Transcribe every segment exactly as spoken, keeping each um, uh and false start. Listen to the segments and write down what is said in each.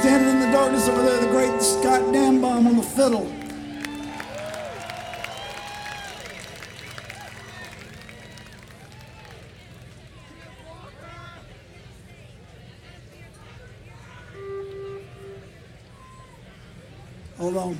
standing in the darkness over there, the great Scott Dambaum on the fiddle. Hold on.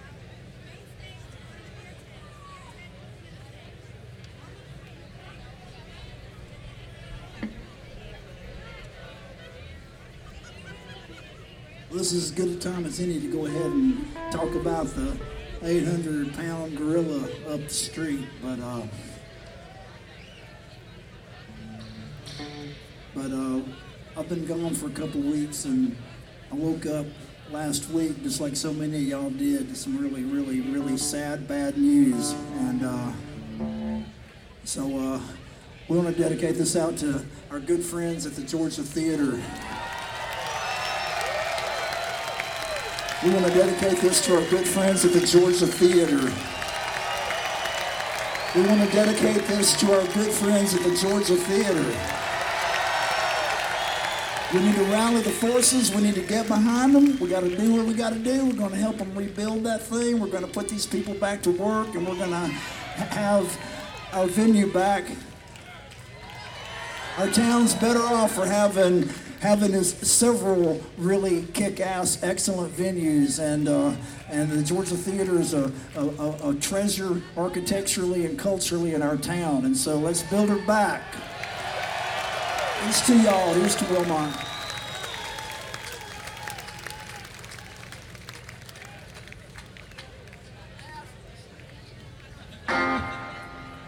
This is as good a time as any to go ahead and talk about the eight hundred pound gorilla up the street, but uh, but uh, I've been gone for a couple weeks, and I woke up last week, just like so many of y'all did, to some really, really, really sad, bad news, and uh, so uh, we want to dedicate this out to our good friends at the Georgia Theater. We want to dedicate this to our good friends at the Georgia Theater. We want to dedicate this to our good friends at the Georgia Theater. We need to rally the forces. We need to get behind them. We got to do what we got to do. We're going to help them rebuild that thing. We're going to put these people back to work, and we're going to have our venue back. Our town's better off for having having is several really kick-ass, excellent venues, and uh, and the Georgia Theater is a, a, a treasure architecturally and culturally in our town, and so let's build her back. Here's to y'all. Here's to Wilmot.